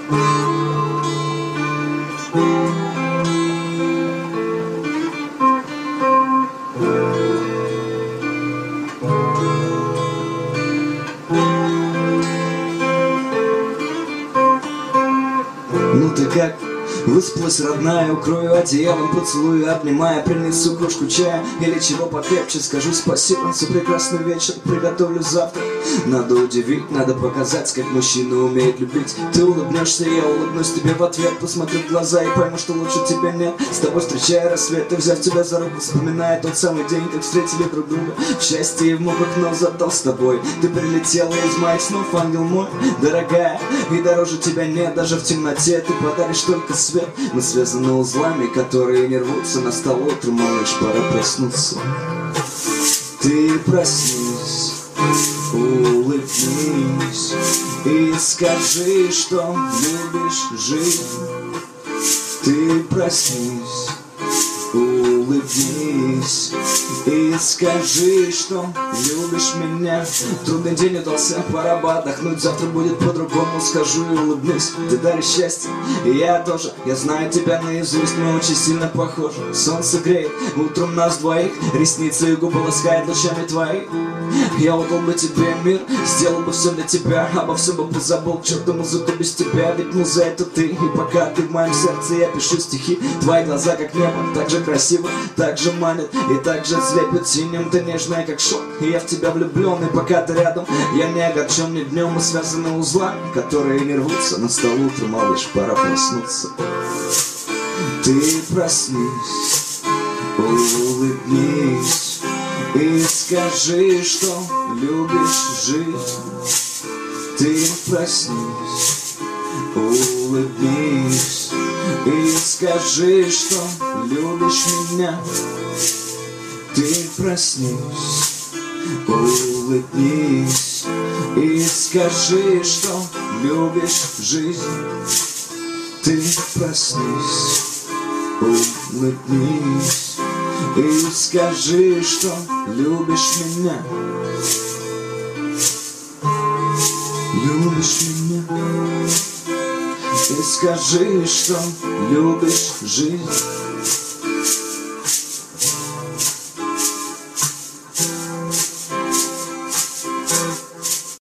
Ну ты как? Выспалась, родная, укрою одеялом, поцелую, обнимая, принесу кружку чая или чего покрепче, скажу спасибо за прекрасный вечер, приготовлю завтрак. Надо удивить, надо показать, как мужчина умеет любить. Ты улыбнешься, я улыбнусь тебе в ответ, посмотрю в глаза и пойму, что лучше тебя нет. С тобой встречая рассвет и взяв тебя за руку, вспоминая тот самый день, как встретили друг друга в счастье и в муках, но зато с тобой ты прилетела из моих снов, ангел мой, дорогая, и дороже тебя нет, даже в темноте ты подаришь только свет. Мы связаны узлами, которые не рвутся. Настало утро, малыш, пора проснуться. Ты проснись, улыбнись и скажи, что любишь жизнь. Ты проснись, улыбнись и скажи, что любишь меня. Трудный день удался, пора бы отдохнуть. Завтра будет по-другому, скажу и улыбнусь. Ты даришь счастье, и я тоже. Я знаю тебя наизусть, мы очень сильно похожи. Солнце греет утром нас двоих, ресницы и губы ласкает лучами твоих. Я отдал бы тебе мир, сделал бы все для тебя, обо всем бы позабыл, к черту музыку без тебя. Ведь муза это ты, и пока ты в моем сердце, я пишу стихи. Твои глаза как небо, так же красиво, так же манит и так же слепит синим. Ты нежная как шок, и я в тебя влюблен. И пока ты рядом, я не огорчен ни днем. Мы связаны узлами, которые не рвутся. Настало утро, малыш, пора проснуться. Ты проснись, улыбнись и скажи, что любишь жизнь. Ты проснись, улыбнись и скажи, что любишь меня. Ты проснись, улыбнись и скажи, что любишь жизнь. Ты проснись, улыбнись и скажи, что любишь меня. Любишь меня. И скажи, что любишь жизнь.